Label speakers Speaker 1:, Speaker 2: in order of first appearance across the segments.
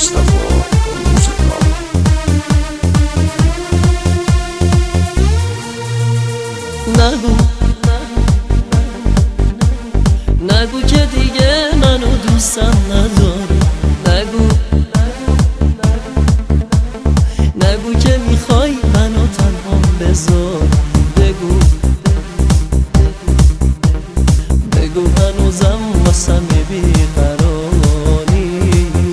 Speaker 1: نگو نگو که دیگه منو دوستم نداری. نگو نگو که میخوای منو تنها بذاری. بگو بگو هنوزم واسم بیقراری.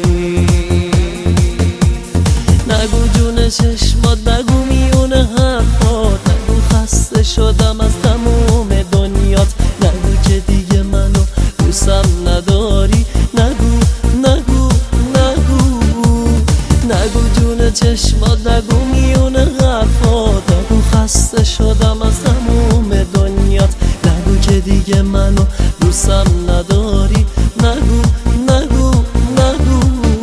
Speaker 1: نگو جون چشمات، نگو میونه حرفات، نگو خسته شدم از تموم دنیات. نگو که دیگه منو دوستم نداری. نگو نگو نگو نگو جون چشمات، نگو میونه حرفات، نگو خسته شدم از تموم دنیات. نگو که دیگه منو دوستم نداری. نگو نگو نگو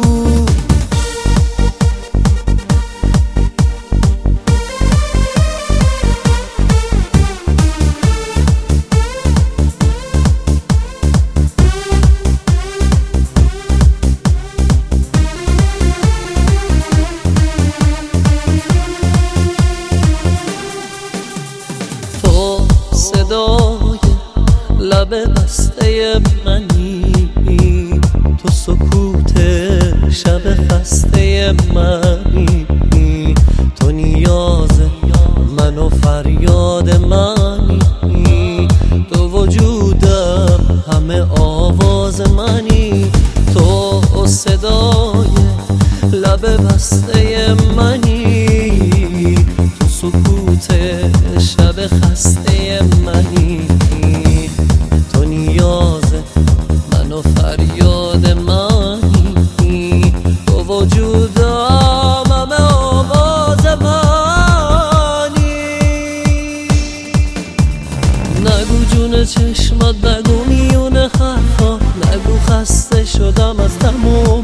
Speaker 1: صدای لب بسته منی، تو سکوت شب خسته منی. تو نیاز من و فریاد منی، تو وجودم همه آواز منی. تو صدای لب بسته منی، تو سکوت شب خسته منی. تو نیاز من و فریاد منی، تو وجودم همه آواز منی. نگو جون چشمات، نگو میونه حرفات، نگو خسته شدم از تموم